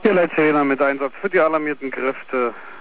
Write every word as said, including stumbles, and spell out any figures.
vier Leitzehner mit Einsatz für die alarmierten Kräfte